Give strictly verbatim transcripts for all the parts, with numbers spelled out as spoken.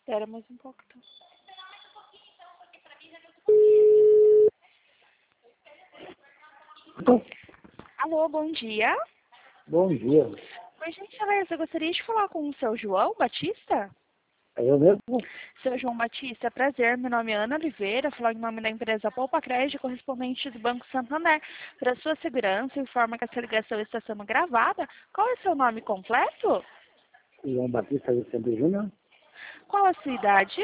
Espera mais um pouco, então. Então, Alô, bom dia. bom dia. Por gentileza, eu gostaria de falar com o seu João Batista? É eu mesmo? Seu João Batista, prazer. Meu nome é Ana Oliveira, falando em nome da empresa Poupa Crédito, correspondente do Banco Santander. Para sua segurança, informa que essa ligação está sendo gravada. Qual é o seu nome completo? João Batista Vicente Júnior, Qual a sua idade?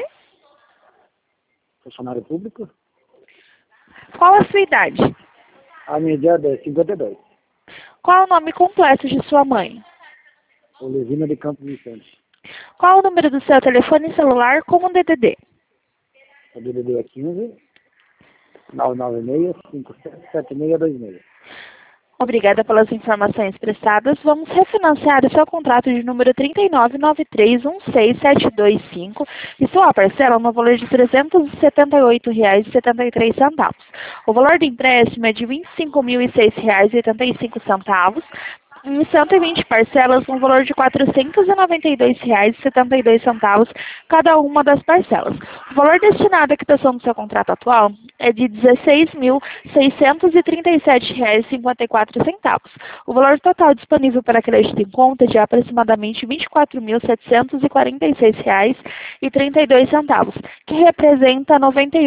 funcionário público. Qual a sua idade? A minha idade é cinquenta e dois. Qual o nome completo de sua mãe? Olivina de Campos Vicente. Qual o número do seu telefone celular como D D D? O D D D é quinze, nove nove seis, cinco sete sete seis dois seis. Obrigada pelas informações prestadas. Vamos refinanciar o seu contrato de número trinta e nove nove três um seis sete dois cinco e sua parcela no valor de trezentos e setenta e oito reais e setenta e três centavos. O valor do empréstimo é de vinte e cinco mil e seis reais e oitenta e cinco centavos. Em cento e vinte parcelas no valor de quatrocentos e noventa e dois reais e setenta e dois centavos cada uma das parcelas. O valor destinado à quitação do seu contrato atual é de dezesseis mil seiscentos e trinta e sete reais e cinquenta e quatro centavos. O valor total disponível para crédito em conta é de aproximadamente vinte e quatro mil setecentos e quarenta e seis reais e trinta e dois centavos, que representa noventa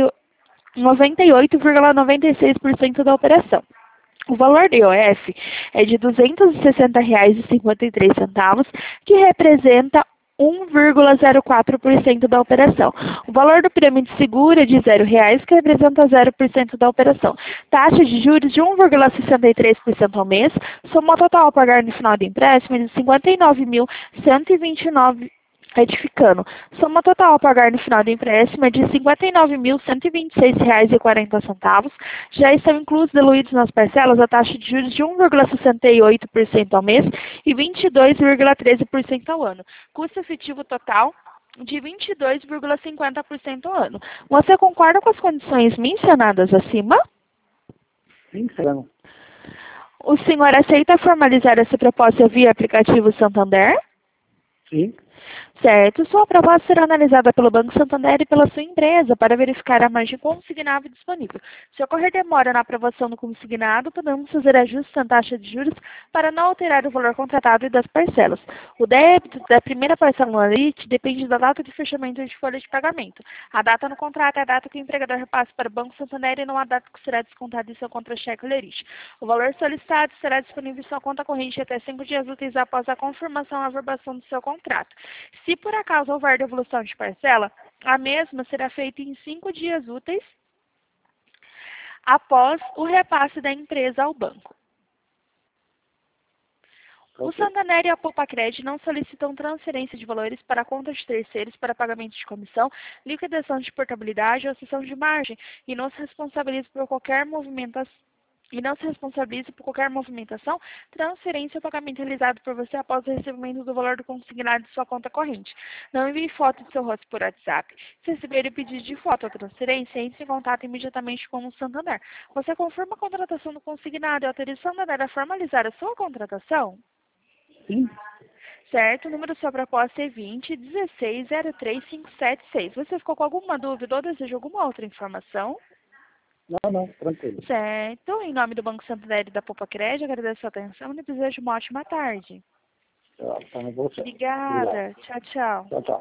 e oito vírgula noventa e seis por cento da operação. O valor do I O F é de duzentos e sessenta reais e cinquenta e três centavos, que representa um vírgula zero quatro por cento da operação. O valor do prêmio de seguro é de zero reais, que representa zero por cento da operação. Taxa de juros de um vírgula sessenta e três por cento ao mês. Soma total a pagar no final do empréstimo é de cinquenta e nove mil cento e vinte e nove. Retificando, soma total a pagar no final do empréstimo é de cinquenta e nove mil cento e vinte e seis reais e quarenta centavos. Já estão inclusos diluídos nas parcelas a taxa de juros de um vírgula sessenta e oito por cento ao mês e vinte e dois vírgula treze por cento ao ano. Custo efetivo total de vinte e dois vírgula cinquenta por cento ao ano. Você concorda com as condições mencionadas acima? Sim, serão. O senhor aceita formalizar essa proposta via aplicativo Santander? Sim. Certo. Sua proposta será analisada pelo Banco Santander e pela sua empresa para verificar a margem consignável disponível. Se ocorrer demora na aprovação do consignado, podemos fazer ajustes na taxa de juros para não alterar o valor contratado e das parcelas. O débito da primeira parcela no Elite depende da data de fechamento de folha de pagamento. A data no contrato é a data que o empregador repassa para o Banco Santander e não a data que será descontada em seu contra-cheque ou Elite. O valor solicitado será disponível em sua conta corrente até cinco dias úteis após a confirmação e averbação do seu contrato. Se por acaso houver devolução de parcela, a mesma será feita em cinco dias úteis após o repasse da empresa ao banco. O Ok. Santander e a Poupa Crédito não solicitam transferência de valores para contas de terceiros para pagamento de comissão, liquidação de portabilidade ou cessão de margem e não se responsabiliza por qualquer movimentação. E não se responsabiliza por qualquer movimentação, transferência ou pagamento realizado por você após o recebimento do valor do consignado de sua conta corrente. Não envie foto de seu rosto por WhatsApp. Se receber o pedido de foto ou transferência, entre em contato imediatamente com o Santander. Você confirma a contratação do consignado e autoriza o Santander a formalizar a sua contratação? Sim. Certo, o número da sua proposta é vinte, dezesseis, zero três, cinco sete seis. Você ficou com alguma dúvida ou deseja alguma outra informação? Não, não, tranquilo. Certo. Em nome do Banco Santander e da Poupa Crédito, agradeço a sua atenção e desejo uma ótima tarde. Tá, tá, você. Obrigada. Obrigado. Tchau, tchau. Tchau, tchau.